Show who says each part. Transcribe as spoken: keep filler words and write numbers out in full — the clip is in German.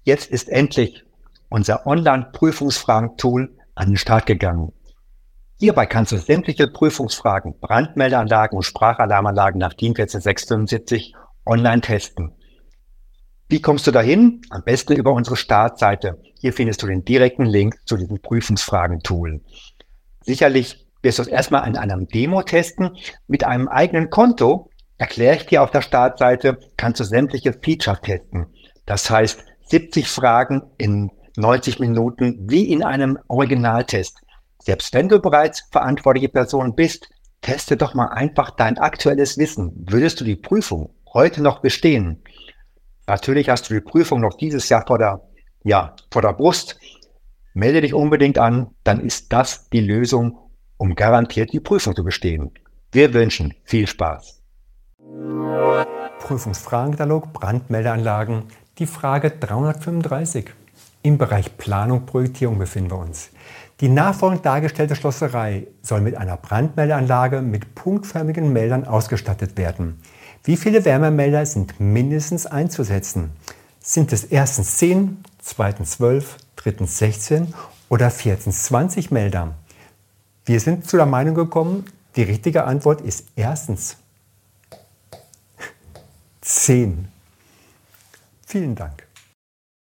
Speaker 1: Jetzt ist endlich unser Online-Prüfungsfragen-Tool an den Start gegangen. Hierbei kannst du sämtliche Prüfungsfragen, Brandmeldeanlagen und Sprachalarmanlagen nach DIN eins vier sechs fünf online testen. Wie kommst du dahin? Am besten über unsere Startseite. Hier findest du den direkten Link zu diesem Prüfungsfragen-Tool. Sicherlich wirst du es erstmal in einem Demo testen. Mit einem eigenen Konto, erkläre ich dir auf der Startseite, kannst du sämtliche Features testen. Das heißt, siebzig Fragen in neunzig Minuten wie in einem Originaltest. Selbst wenn du bereits verantwortliche Person bist, teste doch mal einfach dein aktuelles Wissen. Würdest du die Prüfung heute noch bestehen? Natürlich hast du die Prüfung noch dieses Jahr vor der, ja, vor der Brust. Melde dich unbedingt an, dann ist das die Lösung, um garantiert die Prüfung zu bestehen. Wir wünschen viel Spaß.
Speaker 2: Prüfungsfragenkatalog, Brandmeldeanlagen, die Frage dreihundertfünfunddreißig. Im Bereich Planung, Projektierung befinden wir uns. Die nachfolgend dargestellte Schlosserei soll mit einer Brandmeldeanlage mit punktförmigen Meldern ausgestattet werden. Wie viele Wärmemelder sind mindestens einzusetzen? Sind es erstens zehn, zweitens zwölf, drittens sechzehn oder viertens zwanzig Melder? Wir sind zu der Meinung gekommen, die richtige Antwort ist erstens zehn. Vielen Dank.